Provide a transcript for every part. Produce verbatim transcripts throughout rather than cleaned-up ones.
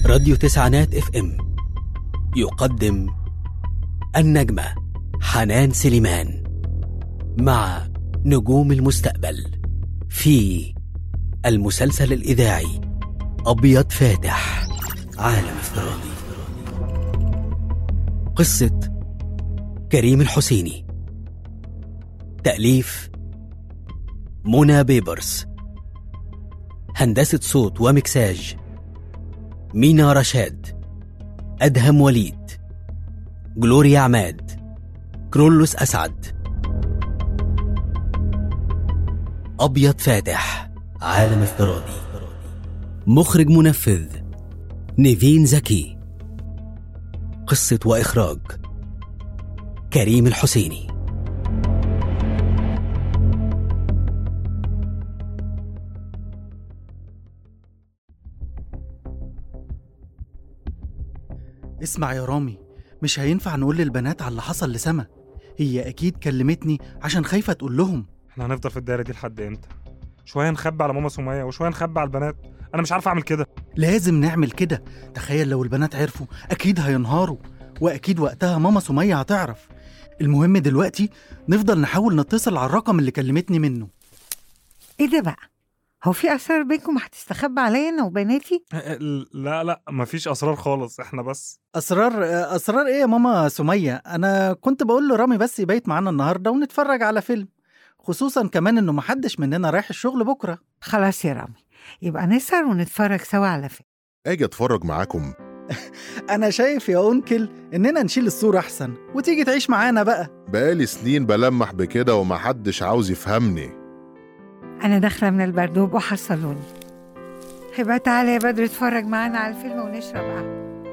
راديو تسعينات اف ام يقدم النجمة حنان سليمان مع نجوم المستقبل في المسلسل الإذاعي أبيض فاتح عالم افتراضي. قصة كريم الحسيني، تأليف منى بيبرس، هندسة صوت ومكساج مينا رشاد، أدهم وليد، جلوريا عماد، كرولوس أسعد. أبيض فاتح عالم افتراضي. مخرج منفذ نيفين زكي. قصة وإخراج كريم الحسيني. اسمع يا رامي، مش هينفع نقول للبنات على اللي حصل لسما. هي أكيد كلمتني عشان خايفة تقول لهم. احنا هنفضل في الدايرة دي لحد امتى؟ شوية نخبي على ماما سمية وشوية نخبي على البنات. أنا مش عارف أعمل كده. لازم نعمل كده. تخيل لو البنات عرفوا، أكيد هينهاروا، وأكيد وقتها ماما سمية هتعرف. المهم دلوقتي نفضل نحاول نتصل على الرقم اللي كلمتني منه. ايه ده بقى؟ هو في اسرار بينكم هتستخبى عليا انا وبناتي؟ لا لا مفيش أسرار خالص، احنا بس أسرار أسرار إيه يا ماما سمية؟ أنا كنت بقول له رامي بس يبيت معانا النهاردة ونتفرج على فيلم، خصوصا كمان إنه محدش مننا رايح الشغل بكرة. خلاص يا رامي، يبقى نسهر ونتفرج سوا على فيلم. اجي اتفرج معاكم. أنا شايف يا أنكل إننا نشيل الصورة أحسن وتيجي تعيش معانا بقى. بقالي سنين بلمح بكده ومحدش عاوز يفهمني. انا داخله من البردوب وحصلوني. يبقى تعالى يا بدر اتفرج معانا على الفيلم ونشرب قهوه.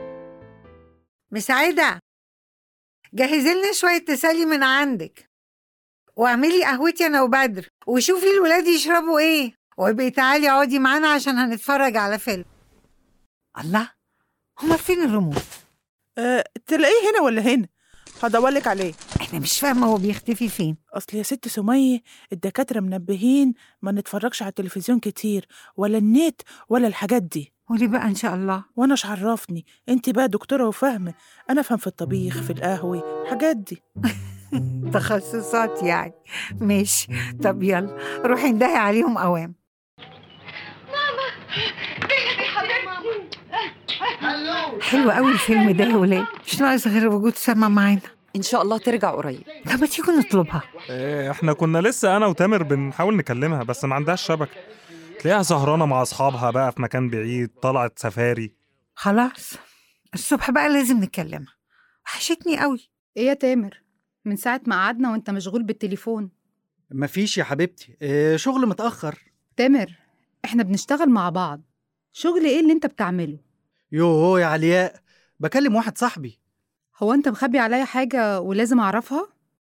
مساعده، جهزي لنا شويه تسالي من عندك، واعملي قهوتي انا وبدر، وشوفي الولاد يشربوا ايه، وابقي تعالي اقعدي معانا عشان هنتفرج على فيلم. الله، هما فين الرموز؟ أه، تلاقيه هنا ولا هنا؟ هدورلك عليه. احنا مش فاهمه هو بيختفي فين. اصل يا ست سمية الدكاترة منبهين ما نتفرجش على التلفزيون كتير ولا النت ولا الحاجات دي. وليه بقى ان شاء الله؟ وانا اش عرفني؟ انت بقى دكتورة وفاهمة، انا فهم في الطبيخ في القهوة الحاجات دي. تخصصات يعني. ماشي، طب يلا روحي اندهي عليهم اوام. ماما بيبي حبيبتي. حلو قوي الفيلم ده يا ولاد، مش ناقص غير وجود سما معانا. إن شاء الله ترجع قريب. طب ما تيجوا نطلبها. إيه، احنا كنا لسه أنا وتامر بنحاول نكلمها بس ما عندهاش شبكة. تلاقيها سهرانة مع أصحابها بقى في مكان بعيد، طلعت سفاري. خلاص الصبح بقى لازم نكلمها، وحشتني قوي. ايه يا تامر، من ساعة ما قعدنا وانت مشغول بالتليفون. مفيش يا حبيبتي، إيه شغل متأخر. تامر، احنا بنشتغل مع بعض. شغل ايه اللي انت بتعمله؟ يوه يا علياء، بكلم واحد صاحبي. هو انت مخبي عليا حاجة ولازم اعرفها؟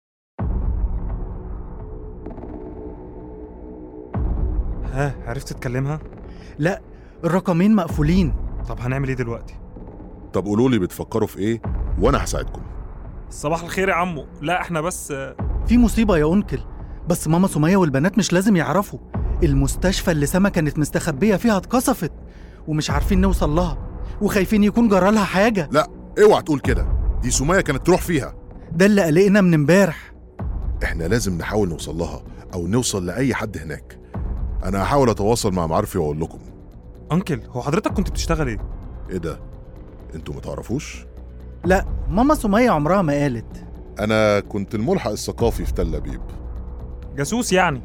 ها، عرفت تكلمها؟ لا، الرقمين مقفولين. طب هنعمل ايه دلوقتي؟ طب قولولي بتفكروا في ايه وانا هساعدكم. صباح الخير يا عمو. لا احنا بس في مصيبة يا أنكل، بس ماما سمية والبنات مش لازم يعرفوا. المستشفى اللي سما كانت مستخبية فيها اتقصفت، ومش عارفين نوصل لها، وخايفين يكون جرالها حاجة. لا اوعى تقول كده، دي سمية كانت تروح فيها. ده اللي قلقنا من امبارح. احنا لازم نحاول نوصل لها او نوصل لأي حد هناك. انا هحاول اتواصل مع معارفي واقول لكم. أنكل، هو حضرتك كنت بتشتغل ايه؟ ايه ده، انتوا متعرفوش؟ لا، ماما سمية عمرها ما قالت. انا كنت الملحق الثقافي في تل أبيب. جاسوس يعني؟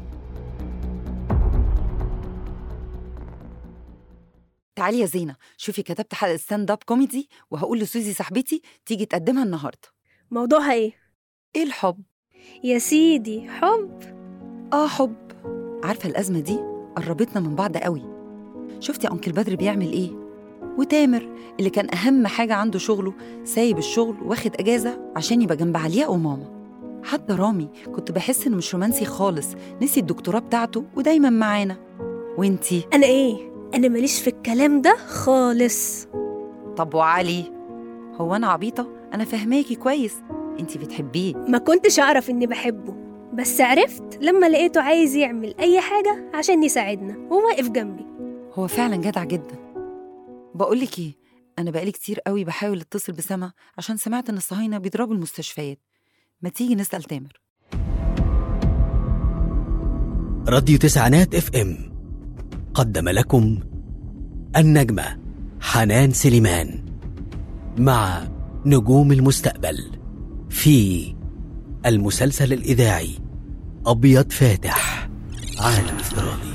تعالي يا زينة، شوفي كتبت حلقة ستاند اب كوميدي وهقول لسوزي صاحبتي تيجي تقدمها النهاردة. موضوعها ايه؟ ايه الحب يا سيدي، حب. اه حب. عارفة الأزمة دي قربتنا من بعض قوي. شفتي أنكل بدر بيعمل ايه؟ وتامر اللي كان أهم حاجة عنده شغله سايب الشغل واخد أجازة عشان يبقى جنب علياء وماما. حتى رامي كنت بحس إنه مش رومانسي خالص، نسي الدكتوراه بتاعته ودايما معانا. وانتي؟ انا ايه؟ انا ماليش في الكلام ده خالص. طب وعلي؟ هو أنا عبيطة؟ أنا فهماكي كويس، انتي بتحبيه. ما كنتش اعرف اني بحبه، بس عرفت لما لقيته عايز يعمل اي حاجة عشان يساعدنا وواقف جنبي. هو فعلا جدع جدا، بقولك ايه، انا بقالي كتير قوي بحاول اتصل بسما عشان سمعت ان الصهاينه بيضربوا المستشفيات. ما تيجي نسأل تامر. راديو تسعينات اف ام قدم لكم النجمة حنان سليمان مع نجوم المستقبل في المسلسل الإذاعي أبيض فاتح عالم افتراضي.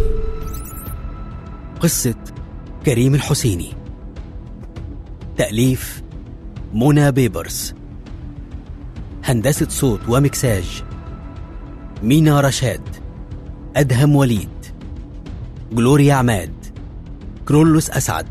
قصة كريم الحسيني، تأليف منى بيبرس، هندسة صوت ومكساج مينا رشاد، أدهم وليد، جلوريا عماد، كرولوس أسعد.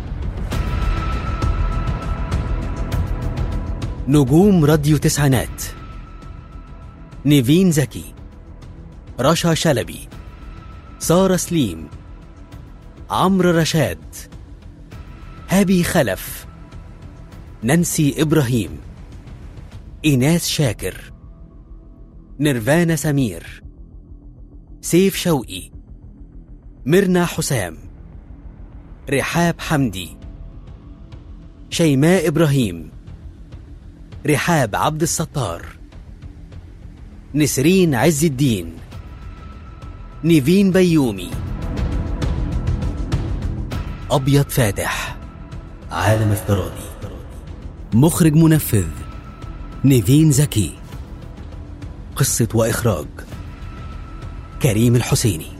نجوم راديو تسعينات: نيفين زكي، رشا شلبي، سارة سليم، عمرو رشاد، هابي خلف، نانسي إبراهيم، إيناس شاكر، نيرفانا سمير، سيف شوقي، ميرنا حسام، رحاب حمدي، شيماء إبراهيم، رحاب عبد الستار، نسرين عز الدين، نيفين بيومي. أبيض فاتح عالم افتراضي. مخرج منفذ نيفين زكي. قصة وإخراج كريم الحسيني.